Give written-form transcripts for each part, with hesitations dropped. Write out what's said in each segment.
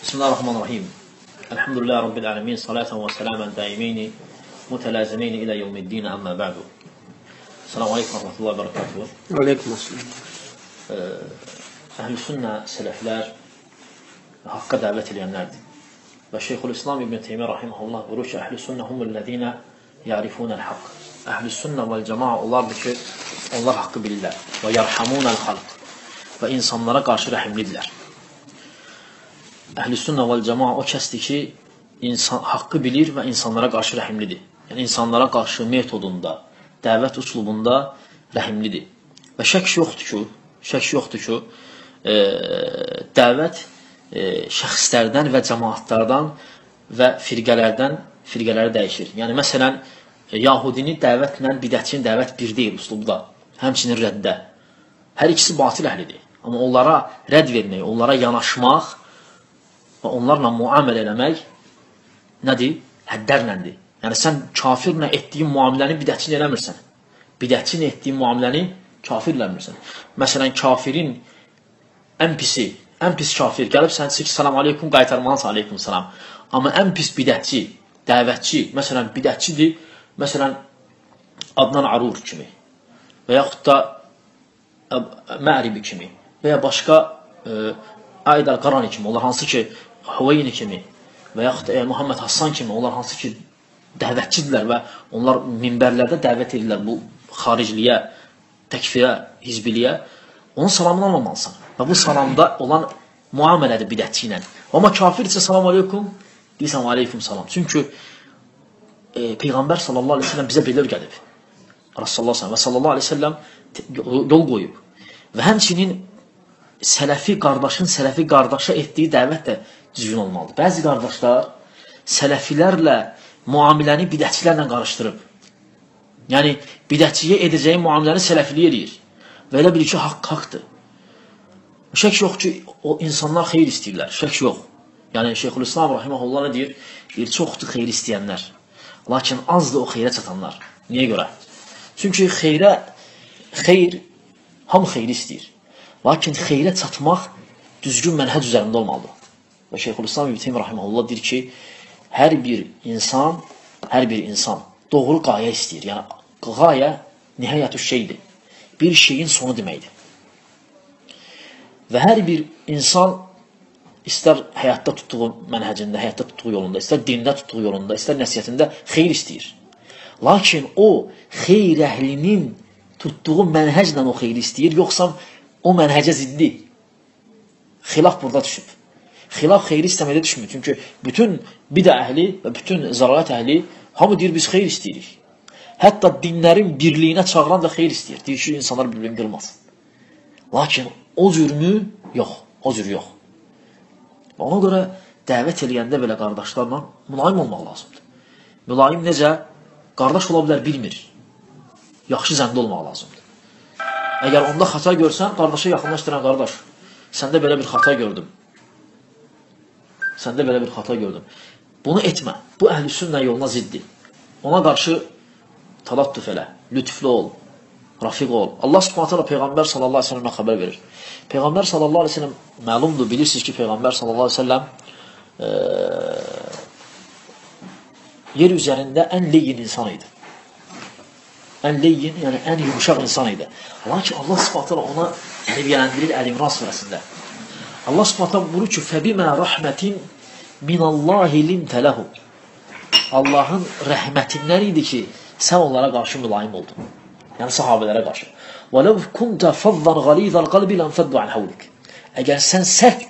Bismillahirrahmanirrahim. Elhamdülillahi Rabbil alemin. Salatan ve selamen daimeyni mütelazimeyni ilə yevmiddin amma ba'du. Selamun aleyküm ve rahmetullahi ve berekatuhu. Aleyküm assalam. Əhl-i sünnə, sələflər haqqa dəvət edənlərdir. Və Şeyxülislam İbn Teymiyyə rahimehullah buyurur ki, əhl-i sünnə humullezina ya'rifunəl haqq. Əhl-i sünnə vəl cəmaa onlardır ki, onlar haqqı bilirlər. Və yarhamunəl xalq. Və insanlara qarşı rəhimlidirlər. Əhl-i sünnə vəl cəmaa o kəsdir ki, haqqı bilir və insanlara qarşı rəhimlidir. Yəni, insanlara qarşı metodunda, dəvət üslubunda rəhimlidir. Və şək yoxdur ki, dəvət şəxslərdən və cəmaatlardan və firqələri dəyişir. Yəni, məsələn, Yahudini dəvətlə bidətçinin dəvət bir deyil üslubda, həmçinin rəddə. Hər ikisi batil əhlidir. Amma onlara rədd vermək, onlara yanaşmaq və onlarla müamilə eləmək nədir? Həddlərləndir. Yəni, sən kafirlə etdiyin müamiləni bidətçin eləmirsən. Bidətçin etdiyin müamiləni kafirləmirsən. Məsələn, kafirin ən pis kafir gəlib sən deyir ki, salam aleykum, qaytarmalısın aleykum salam. Amma ən pis bidətçi, dəvətçi, məsələn, bidətçidir, məsələn, Adnan Arur kimi və yaxud da Məribi kimi və ya başqa Aydar Qarani kimi, onlar hansı ki, Hüveyni kimi və yaxud da Muhammed Hassan kimi, onlar hansı ki, dəvətçidirlər və onlar minbərlərdə dəvət edirlər bu xaricliyə, təkfirə, hizbiliyə, onun salamını almamalısan. Və bu salamda olan müamilədir bidətçi ilə. Amma kafir isə salam aleykum, deyirsən aleykum salam. Çünki Peyğəmbər sallallahu aleyhi ve sellem bizə belə gəlib. Rasulullah sallallahu aleyhi ve sellem yol qoyub. Və həmçinin sələfi qardaşa etdiyi dəvət də düzgün olmalıdır. Bəzi qardaşlar sələfilərlə müamiləni bidətçilərlə qarışdırıb. Yəni, bidətçiyə edəcəyi müamiləni sələfiliyə eləyir. Və elə bilir ki, haqdır. Şək yox ki, o insanlar xeyir istəyirlər. Şək yox. Yəni, Şeyxülislam rahimehullah nə deyir? Deyir, çoxdur xeyir istəyənlər. Lakin azdır o xeyrə çatanlar. Niyə görə? Çünki xeyr, hamı xeyri istəyir. Lakin xeyrə çatmaq düzgün mənhəc üzərində olmalıdır. Və Şeyxülislam İbn Teymiyyə rahimehullah deyir ki, hər bir insan doğru qayə istəyir. Yəni, qayə nihayətü şeydir. Bir şeyin sonu deməkdir. Və hər bir insan istər həyatda tutduğu mənhəcində, həyatda tutduğu yolunda, istər dində tutduğu yolunda, istər nəsiyyətində xeyr istəyir. Lakin o, xeyr əhlinin tutduğu mənhəclə o xeyri istəyir, yoxsa o mənhəcə ziddi. Xilaf burada düşüb. Xilaf xeyri istəmədə düşmür. Çünki bütün bidə əhli və bütün zəlalət əhli hamı deyir, biz xeyr istəyirik. Hətta dinlərin birliyinə çağıran da xeyr istəyir. Deyir ki, insanlar birbirini qırmasın. Lakin o cürmü yox, o cür yox. Ona görə dəvət eləyəndə belə qardaşlarla mülayim olmaq lazımdır. Mülayim necə? Qardaş ola bilər, bilmir. Yaxşı zəndə olmaq lazımdır. Əgər onda xata görsən, qardaşa yaxınlaşdıran qardaş, səndə belə bir xata gördüm. Bunu etmə. Bu əhl-i sünnə yoluna ziddir. Ona qarşı talattuf elə, lütflü ol, rafiq ol. Allah subhanət hələ Peyğəmbər sallallahu aleyhi ve sellemə xəbər verir. Peyğəmbər sallallahu aleyhi ve sellem, məlumdur, bilirsiniz ki, Peyğəmbər sallallahu aleyhi ve sellem yer üzərində ən leyin insan idi. Ən leyin, yəni ən yumuşaq insan idi. Lakin Allah subhanət hələ ona tərbiyələndirir Əl-İmran surəsində. Allah subhanət hələ buyurur ki, فَبِمَا رَحْمَةٍ مِنَ اللّٰهِ لِمْتَ لَهُ. Allahın rəhmətindən idi ki, sən onlara qarşı mülayim oldun. Yəni sahabələrə qarşı. وَلَوْ كُنْتَ فَضًّا غَلِيظَ الْقَلْبِ لَنْفَضُّوا عَنْ حَوْلِكَ. Əgər sən sərt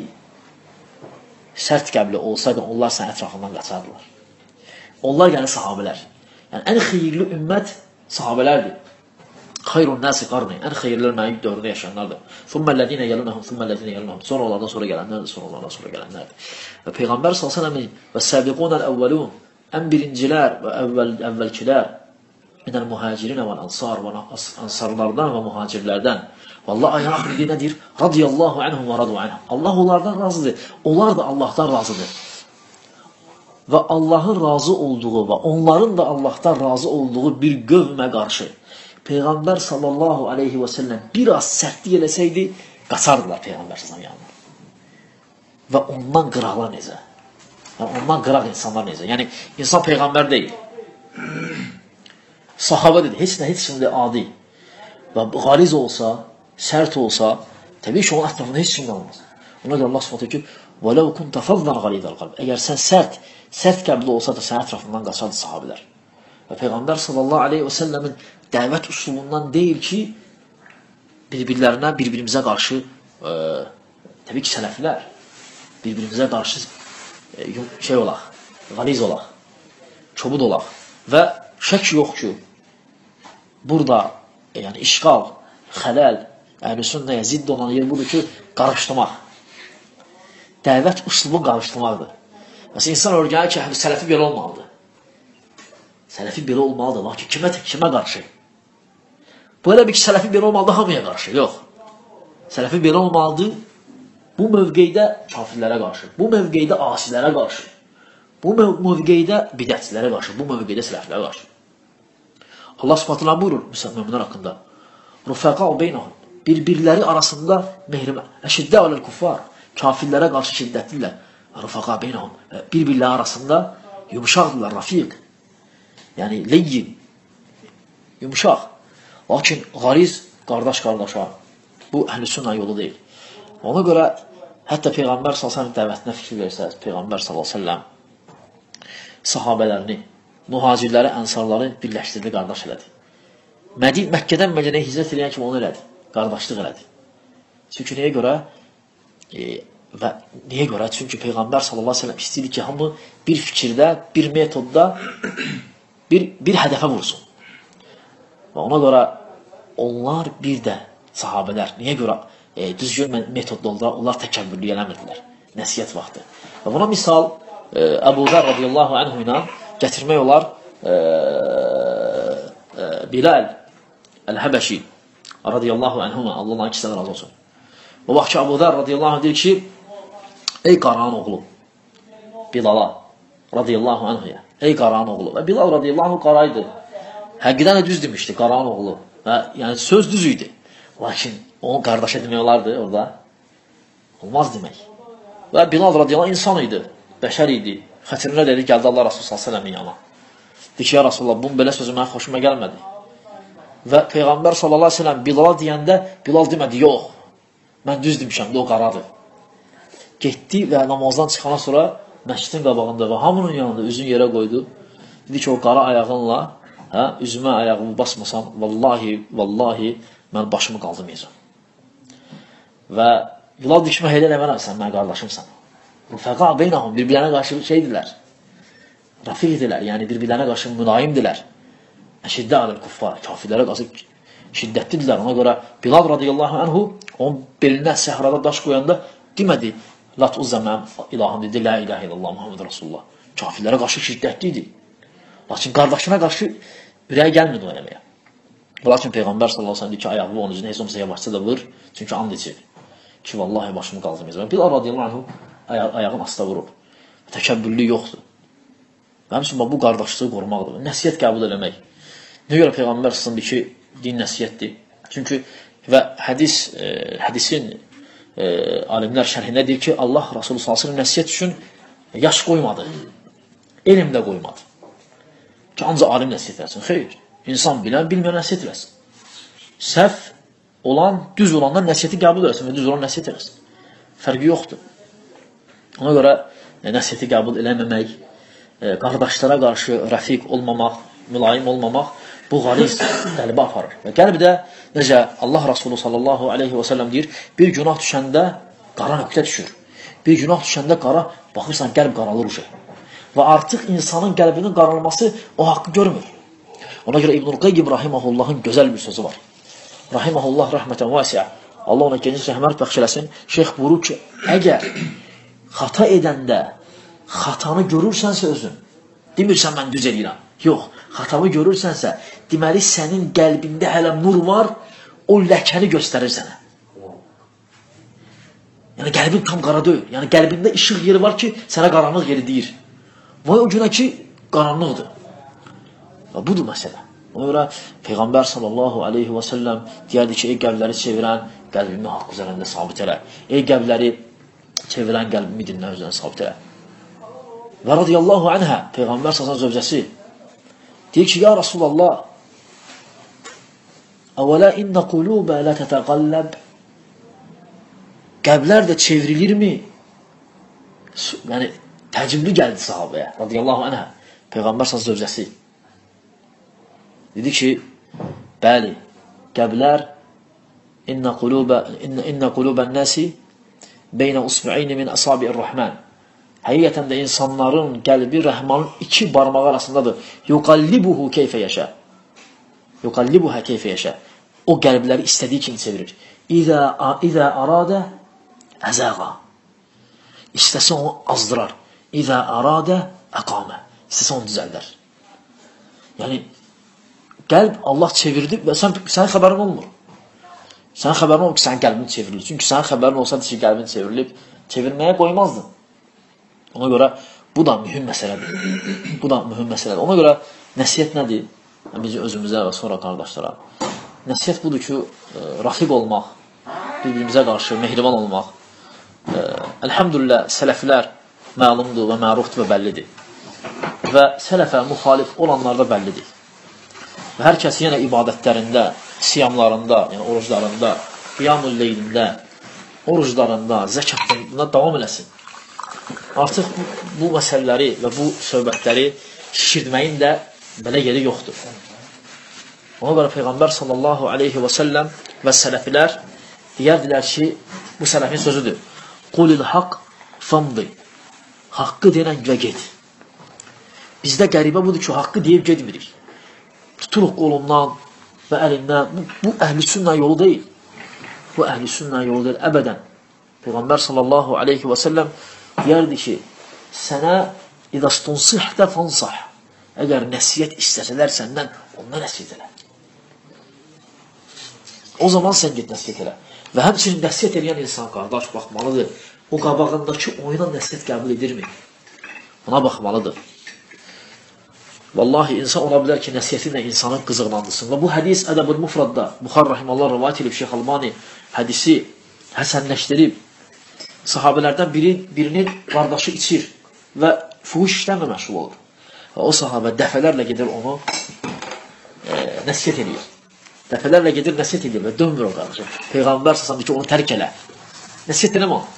qəbli olsaydın, onlar sən ətrafından qaçardılar. Onlar yəni sahabələr. Yəni ən xeyirli ümmət sahabələrdir. Xayrun nəsi qarni. Ən xeyirlər mənim dövründə yaşayanlardır. ثُمَّ الَّذِينَ يَلُونَهُمْ Sonra onlardan sonra gələnlərdir. Və Peyğəmbər s.ə.v və səbiqun əl-əvvəlun, ən birincilər və əvvəlkilər minəl mühacirinə və ansar və ansarlardan və mühacirlərdən. Vallah ayın axırı nədir? Radiyallahu anhum və radu anhum. Allah onlardan razıdır. Onlar da Allahdan razıdır. Və Allahın razı olduğu və onların da Allahdan razı olduğu bir qövmə qarşı Peyğəmbər sallallahu aleyhi və səlləm biraz sərtlik eləsəydi, qaçardılar Peyğəmbər sallallahu aleyhi və səlləm yanına. və ondan qıraqlar necə? Yəni, ondan qıraq insanlar necə? Yəni, insan Peyğəmbər deyil. Sahabə dedi, heç kimdə adi. Və qaliz olsa, sərt olsa, təbii ki, onun ətrafında heç kim qalmaz. Ona görə Allah s.ə. ki, وَلَوْ كُنْتَ فَضْلًا غَلِيظَ الْقَلْبِ Əgər sən sərt qəbli olsa da sənin ətrafından qaçardı sahabilər. Və Peyğəmbər sallallahu aleyhi və səlləmin dəvət üsulundan deyil ki, bir-birimizə qarşı, təbii ki, sələflər, bir-birimizə qarşı olaq, qaliz olaq, çobud olaq. Və şək yox ki, burada yəni işqal, xələl, əhl-i-sünnəyə zidd olan yer budur ki, qarışdırmaq. Dəvət üslubu qarışdırmaqdır. Məsələn, insan örgənə ki, sələfi belə olmalıdır. Sələfi belə olmalıdır, lakin kimə qarşı? Bu elə bir ki, sələfi belə olmalıdır, hamıya qarşı, yox. Sələfi belə olmalıdır, bu mövqeydə kafirlərə qarşı, bu mövqeydə asilərə qarşı, bu mövqeydə bidətçilərə qarşı, bu mövqeydə sələflərə qarşı. Allah Subhanahu buyurur müminlər haqqında. Rufaqa'u beynəhum. Bir-birləri arasında mehrimə. Əşiddə aləl kuffar. Kafirlərə qarşı şiddətlidirlər. Rufaqa'u beynəhum. Bir-birləri arasında yumuşaqdırlar, rafiq. Yəni leyyin. Yumuşaq. Lakin qariz qardaş-qardaşa. Bu əhl-i-sünnə yolu deyil. Ona görə hətta Peyğəmbər s.ə.v dəvətinə fikir versəz, Peyğəmbər s.ə.v sahabələrini, mühacirləri, ənsarları birləşdirdi, qardaş elədi. Məkkədən Mədinəyə hicrət edən kimi onu elədi, qardaşlıq elədi. Çünki nəyə görə? Və niyə görə? Çünki Peyğəmbər s.ə.v istəyir ki, hamı bir fikirdə, bir metodda, bir hədəfə vursun. Və ona görə onlar bir də sahabələr, niyə görə düzgün metodda oldular, onlar təkəbbürlü eləmirdilər, nəsiyyət vaxtı. Və buna misal Əbu Zər radiyallahu anhu ilə gətirmək olar Bilal Əl-Həbəşi radiyallahu anhuma, Allah'ın ikisindən razı olsun. O vaxt ki, Əbu Zər radiyallahu anh deyir ki, ey qaranın oğlu Bilala radiyallahu anhuya, ey qaranın oğlu. Və Bilal radiyallahu anh qaraydı. Həqiqdən də düz demişdi, qaranın oğlu. Və, yəni söz düz idi. Lakin onu qardaşa demək olardı orada. Olmaz demək. Və Bilal radiyallahu anh insan idi, bəşər idi. Xətrinə dedi, gəldi Allah Rasulü s.ə.v-in yana. Deyir ki, ya Rasulullah, bunun belə sözü mənə xoşuma gəlmədi. Və Peyğəmbər s.ə.v Bilala deyəndə, Bilal demədi, yox, mən düz demişəm, o qaradır. Getdi və namazdan çıxana sonra məscidin qabağında və hamının yanında üzün yerə qoydu. Dedi ki, o qara ayağınla üzümə ayağımı basmasan, vallahi mən başımı qaldırmayacam. Və Bilal deyir ki, mən elə eləmərəm, sən mən qardaşımsan. Rufəqa beynəhum, bir-birlərinə qarşı şeydirlər, rafiqdirlər, yəni bir-birlərinə qarşı mülayimdirlər. Əşiddə aləl kuffar, kafirlərə qarşı şiddətlidirlər. Ona görə Bilal radiyallahu anhu onun belinə səhrada daş qoyanda demədi, lat uzzəməm ilahım dedi, la ilahe illallah Muhammed Rasulullah. Kafirlərə qarşı şiddətli idi. Lakin qardaşına qarşı ürəyə gəlmədi o eləməyə. Lakin Peyğəmbər sallallahu aleyhi ve sellem deyir ki, ayağını onun üzrünə heç olmasa yavaşça da vur, çünki and içir ki, vallahi başımı qaldırmayacaq. Bilal radiyallahu anhu ayağın asla vurub. Təkəbbürlü yoxdur. Mənim üçün, bu qardaşlığı qorumaqdır. Nəsiyyət qəbul eləmək. Nə görə Peyğəmbər s.ə.v ki, din nəsiyyətdir. Çünki və hədisin alimlər şərhində deyir ki, Allah Rasulü s.ə.v nəsiyyət üçün yaş qoymadı. Elm də qoymadı. Ki, ancaq alim nəsiyyət eləsin. Xeyr. İnsan bilən, bilməyən nəsiyyət eləsin. Səhv olan, düz olandan nəsiyyəti qəbul eləsin və düz olan nəsiyyət eləsin. Fərqi yoxdur. Ona görə nəsiyyəti qəbul eləməmək, qardaşlara qarşı rəfiq olmamaq, mülayim olmamaq, bu qaliz qəlbə aparır. Və qəlbdə, necə Allah Rasulü sallallahu aleyhi və səlləm deyir, bir günah düşəndə qara nöqtə düşür. Bir günah düşəndə qara, baxırsan, qəlb qaralır uşaq. Və artıq insanın qəlbinin qaralması o haqqı görmür. Ona görə İbn-i Qayyim Rahimahullahın gözəl bir sözü var. Rahimahullah rəhmətən vəsiyə. Allah ona geniş rəhmət bəxş eləsin. Şeyx buyurur ki, əgər xata edəndə xatanı görürsənsə özün, demirsən mən düz edirəm. Yox, xatamı görürsənsə, deməli sənin qəlbində hələ nur var, o ləkəni göstərir sənə. Yəni qəlbin tam qara deyil. Yəni qəlbində işıq yeri var ki, sənə qaranlıq yeri deyir. Vay o günə ki, qaranlıqdır. Və budur məsələ. Ona görə Peyğəmbər sallallahu aleyhi və səlləm deyərdi ki, ey qəlbləri çevirən, qəlbimi haqq üzərində sabit elə. Ey qəlbləri çevirən qəlbimi dinlə, özünə sabit elə. Və radiyallahu anhə, Peyğəmbər sallallahu zövcəsi deyir ki, ya Rasulallah, əvvələ innə qulubə lə tətəqalləb, qəlblər də çevrilirmi? Yəni, təcimli gəldi sahabəyə, radiyallahu anhə, Peyğəmbər sallallahu zövcəsi. Dedi ki, bəli, qəlblər innə qulubən nəsi beynə usbu'ayni min əsabi'ir-Rahman. Həqiqətən də insanların qəlbi Rəhmanın iki barmağı arasındadır. Yuqallibuhu keyfə yaşa. Yuqallibuhə keyfə yaşa. O qəlbləri istədiyi kimi çevirir. İzə aradə əzəqa. İstəsə onu azdırar. İzə aradə əqamə. İstəsə onu düzəldər. Yəni, qəlb Allah çevirdi və sənin xəbərin olmur. Sənin xəbərin olmur ki, sənin qəlbin çevrilir. Çünki sənin xəbərin olsaydı ki, qəlbin çevrilib, çevirməyə qoymazdın. Ona görə bu da mühüm məsələdir. Bu da mühüm məsələdir. Ona görə nəsiyyət nədir? Biz özümüzə və sonra qardaşlara. Nəsiyyət budur ki, rafiq olmaq, bir-birimizə qarşı mehriban olmaq. Əlhamdülillah, sələflər məlumdur və mərufdur və bəllidir. Və sələfə müxalif olanlar da bəllidir. Və hər kəs yenə ibadətlərində, siyamlarında, yəni oruclarında, qiyamul leylində, oruclarında, zəkatlarında davam eləsin. Artıq bu məsələləri və bu söhbətləri şişirdməyin də belə yeri yoxdur. Ona görə Peyğəmbər sallallahu aleyhi və səlləm və sələfilər deyərdilər ki, bu sələfin sözüdür. Qulil haqq famdi. Haqqı deyən və get. Bizdə qəribə budur ki, haqqı deyib gedmirik. Tuturuq qolundan və əlindən. Bu əhl-i sünnə yolu deyil. Bu əhl-i sünnə yolu deyil, əbədən. Peyğəmbər sallallahu aleyhi və səlləm deyərdi ki, sənə idastunsihdə fansah. Əgər nəsiyyət istəsələr səndən, ondan nəsiyyət elə. O zaman sən get nəsiyyət elə. Və həmçinin nəsiyyət eləyən insan, qardaş, baxmalıdır. O qabağındakı oyuna nəsiyyət qəbul edirmi? Buna baxmalıdır. Vallahi, insan ola bilər ki, nəsiyyətinlə insanı qızıqlandırsın. Və bu hədis Ədəb-ül Mufradda, Buxar Rahimallah rəvayət edib Şeyx Albani hədisi həsənləşdirib. Sahabələrdən birinin qardaşı içir və fuhuş işlərlə məşğul olur. Və o sahabə dəfələrlə gedir onu nəsiyyət edir. Dəfələrlə gedir nəsiyyət edir və dönmür o qardaşı. Peyğəmbər səsəmdir ki, onu tərk elə. Nəsiyyət eləmə onu.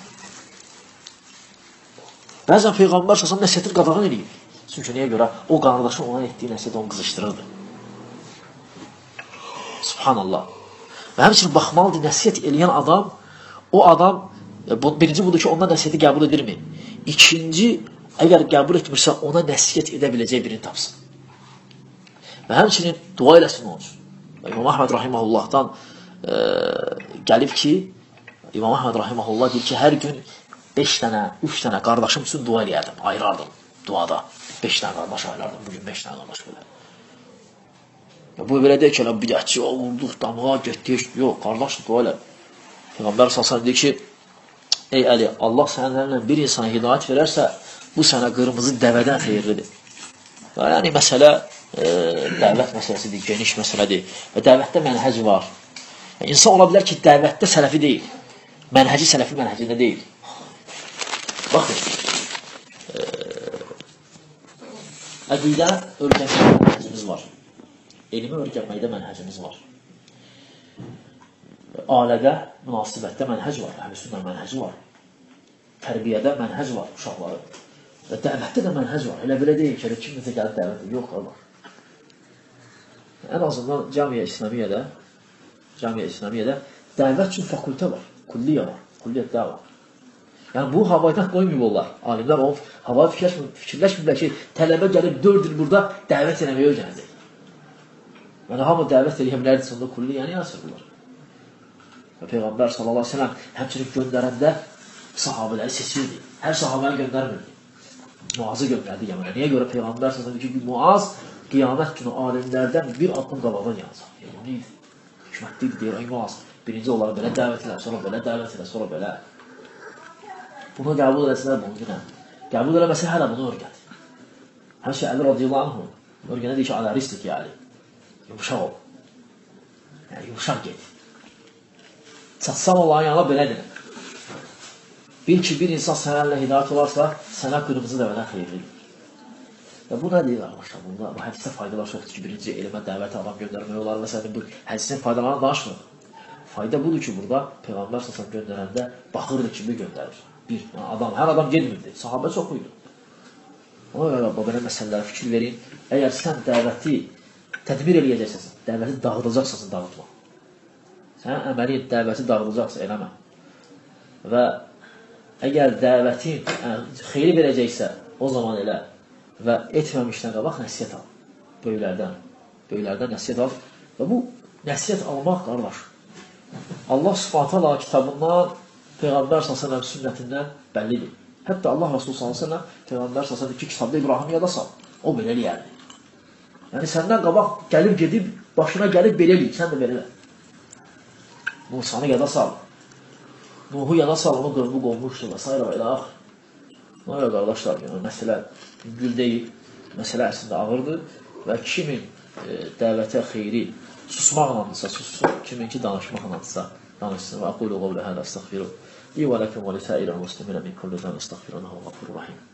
Bəzən Peyğəmbər səsəm nəsiyyətin qadağan edir. Çünki niyə görə? O qardaşın ona etdiyi nəsiyyət onu qızışdırırdı. Subhanallah. Və həmçinin baxmalıdır, nəsiyyət eləyən adam, o adam, birinci budur ki, ondan nəsiyyəti qəbul edirmi? İkinci, əgər qəbul etmirsə, ona nəsiyyət edə biləcək birini tapsın. Və həmçinin dua eləsin onun üçün. İmam Əhməd Rahimahullahdan gəlib ki, İmam Əhməd Rahimahullah deyir ki, hər gün 5 dənə, 3 dənə qardaşım üçün dua eləyərdim, ayırardım duada. 5 dənə qardaş ayırardım, bugün 5 dənə qardaş belə. Bu belə deyək ki, bidətçi, vurduq, damğa, getdik. Yox, qardaş dua elə. Peyğəmbər sallallahu deyir ki, ey Əli, Allah sənlərlə bir insana hidayət verərsə, bu sənə qırmızı dəvədən xeyirlidir. Yəni, məsələ dəvət məsələsidir, geniş məsələdir və dəvətdə mənhəc var. İnsan ola bilər ki, dəvətdə sələfi deyil, mənhəci sələfi mənhəcində deyil. Baxın, əqidə öyrənməkdə mənhəcimiz var, elmi öyrənməkdə mənhəcimiz var, alədə, münasibətdə mənhəc var, əhl-i-sünnə mənhəci var, tərbiyədə mənhəc var uşaqları və dəvətdə də mənhəc var. Elə belə deyil ki, kim necə gəlib dəvət edir, yox, Allah. Ən azından camiyə İslamiyyədə dəvət üçün fakültə var, kulliyə var, kulliyyətdə var. Yəni, bu havaydan qoymuyorlar. Alimlər onu havaya fikirləşmirlər ki, tələbə gəlib 4 il burada dəvət eləməyə öyrənəcək. Yəni, hamı dəvət eləyəmlərdir, sonunda kulliyəni yazırlar. Peyğəmbər sallallahu aleyhi ve sellem həmçinin göndərəndə sahabələri seçirdi. Hər sahabəni göndərmirdi. Muazı göndərdi Yəmənə. Niyə görə Peyğəmbər sallallahu aleyhi ve sellem ki, Muaz qiyamət günü alimlərdən bir addım qabağdan yanacaq. Elmliydi, hikmətliydi, deyir, ay Muaz, birinci onları belə dəvət elə, sonra belə dəvət elə, sonra belə. Bunu qəbul edəsələr bunu günə. Qəbul eləməsə hələ bunu öyrət. Həmçə Əli radiyallahu anhu öyrənə deyir ki, aləristik yəni. Yumuşaq ol. Yəni, yumuşaq get. Çatsam Allahın yanına belə deyil. Bil ki, bir insan sənənlə hidayət olarsa, sənə qırmızı dəvədən xeyirlidir. Və bu nədir qardaşlar? Bu hədisdə faydalar çoxdur ki, birinci elmə dəvət adam göndərmək olar və sənin bu hədisin faydalarını danışmır. Fayda budur ki, burada Peyğəmbər səsən göndərəndə baxırdı kimi göndərir. Bir adam, hər adam gelmirdi, sahabə çox idi. Ona görə belə məsələlərə fikir verin. Əgər sən dəvəti tədbir eləyəcəksən, dəvəti dağıdacaqsan, dağıtma. Sən əməli dəvəti dağıdacaqsan, eləmə. Və əgər dəvətin xeyri verəcəksə, o zaman elə və etməmişdən qabaq nəsiyyət al. Böyüklərdən nəsiyyət al. Və bu nəsiyyət almaq, qardaş, Allah Subhanahu taala kitabından, Peyğəmbər s.ə.v sünnətindən bəllidir. Hətta Allah Rasulü s.ə.v Peyğəmbər s.ə.v ki, kitabda İbrahim yada sal. O belə eləyərdi. Yəni, səndən qabaq gəlib gedib, başına gəlib belə eləyir, sən də belə elə. Musanı yada sal. Nuhu yada sal, onu qırmı qolmuşdur və s. və elə axır. Ona görə qardaşlar, məsələ gül deyil, məsələ əslində ağırdır və kimin dəvətə xeyri susmaqlandısa sussun, kiminki danışmaqlandısa danışsın. Və aqulu qavlə hələ əstəğfiru li və ləkum və lisəirə musliminə min kulli zən əstəğfirunahu və qafurur rahim.